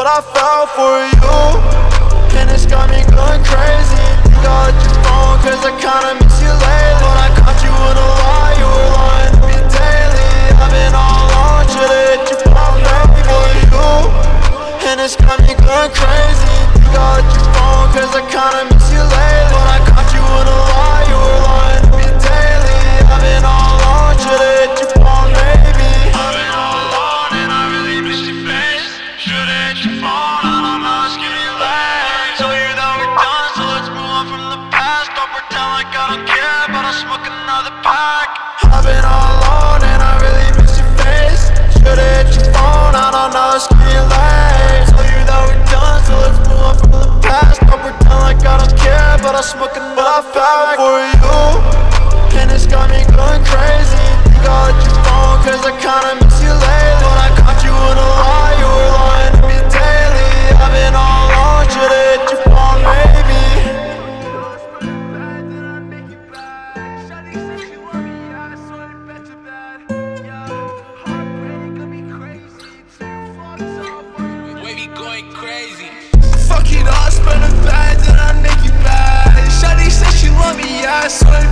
but I fell for you, and it's got me going crazy. Think I let your phone cause I kinda miss you lately, but I caught you in a lie, you were lying to me daily. I've been all on, should've hit your phone, baby, for you, and it's got me going crazy. Think I let your phone cause I kinda miss you lately, but I caught you in a lie, you were lying to me daily. I've been all on, should've hit your phone, baby. I've been all alone and I really miss your face. Should've hit your phone, I don't know, it's getting late. Told you that we're done, so let's move on from the past. Don't pretend like I don't care, but I'll smoke another pack. I've been all alone and I really miss your face. Should've hit your phone, I don't know, it's getting late. Told you that we're done, so let's move on from the past. Don't pretend like I don't care, but I'll smoke another pack. For you, and it's got me going crazy. Think I let your phone cause I kinda miss you lately, but I caught you in a lie, you were lying to me daily. I've been all on, should've hit your phone, baby. Wavy going crazy. Fuck it all, spend a bag, then I make you bad. Shawty said she love me, yeah, I swear